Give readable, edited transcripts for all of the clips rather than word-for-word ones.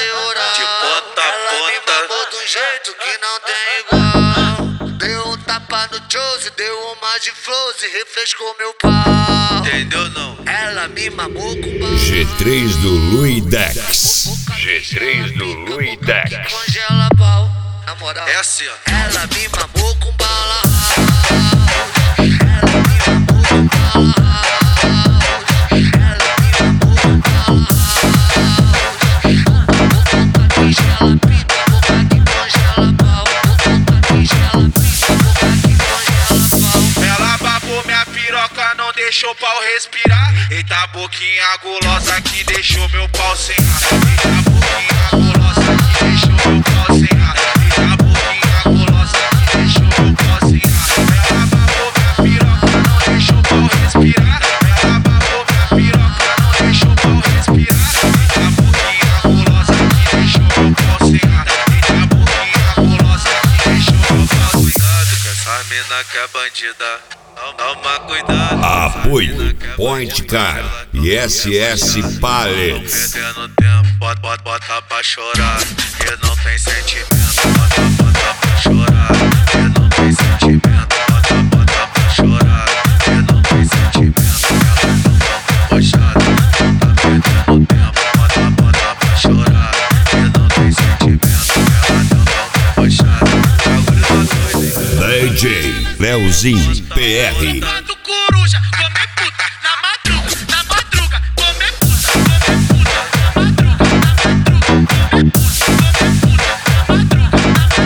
senhora. De ponta a Ela me ponta. mamou de um jeito que não tem igual. Deu um tapa no Josie, deu uma de flows e refrescou meu pau. Entendeu não? Ela me mamou com bala. G3 do Luidex. G3 do Luidex. Congela pau, na moral. É assim, ó. Ela me mamou com bala. Ela me mamou com bala. Ela me mamou com bala. Boca que gela pica, boca que congela pau. Boca que gela pica, boca que congela pau. Ela babou minha piroca, não deixou o pau respirar. Eita boquinha gulosa que deixou meu pau sem ar. Eita boquinha gulosa que deixou meu pau sem ar. Eita boquinha gulosa que deixou meu pau sem ar. Ela babou minha piroca, não deixou o pau respirar. Ela babou minha piroca, não deixou o pau respirar. Eita boquinha gulosa que deixou meu pau sem ar. Eita boquinha gulosa que deixou meu pau sem ar. Cuidado com essa mina que é bandida. Toma cuidado. Apoio Point Car e SS Pallets. Perdendo tempo, bota pra chorar. E não tem sentimento, bota pra chorar. E não tem sentimento, bota pra chorar. E não tem sentimento, ela não tá pochada. Tá perdendo tempo, bota pra chorar. E não tem sentimento, ela não tá pochada. Bagulho tá doido, hein? DJ Leozinho PR. Tanto coruja, come puta, na madruga, come puta, come puta, na madruga,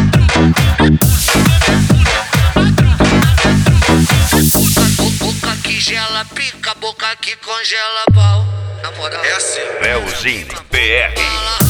Boca que gela pica, boca que congela pau. Na moral. é assim. Leozinho PR. Bala.